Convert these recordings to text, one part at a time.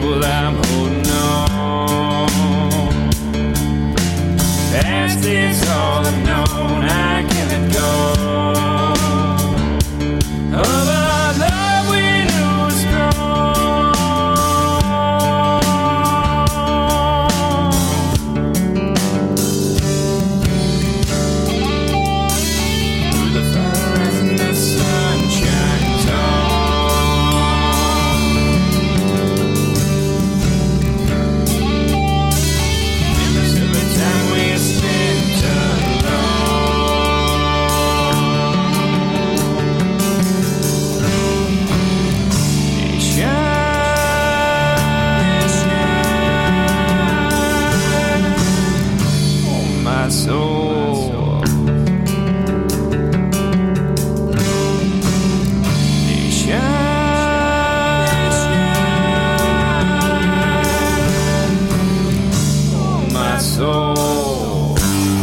hold, I'm holding on. Past is all I've known, I can't let go of our love we knew was strong. Through the fires and the sun shines on. Memories of the time we spent soul. They shine on my soul.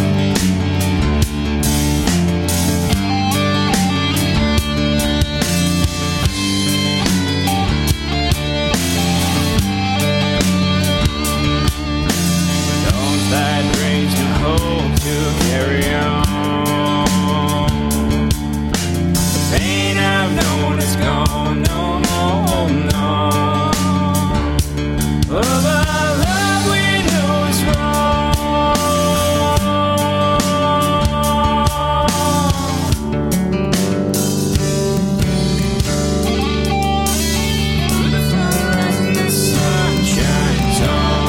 Don't that dreams and hope to carry on. The pain I've known is gone, no more, no. Of our love we know is wrong. Through the fires and the sun shines on.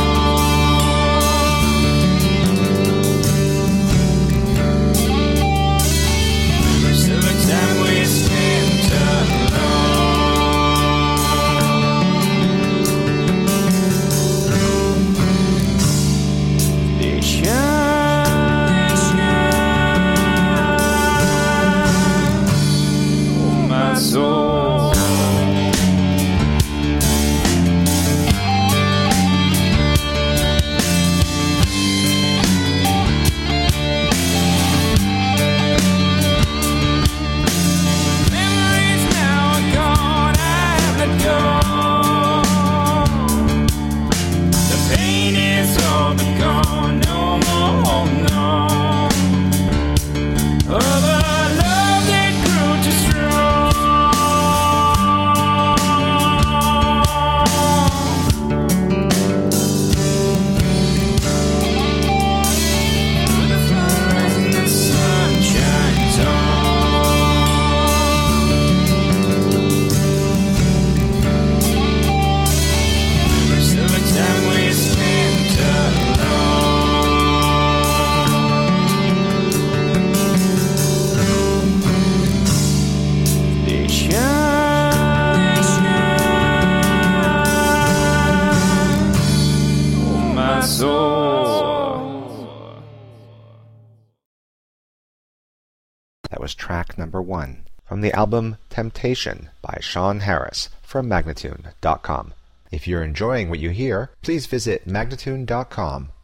Time we spent alone. They shine on my soul. That was track number 1 from the album Temptation by Sean Harris from Magnatune.com. If you're enjoying what you hear, please visit Magnatune.com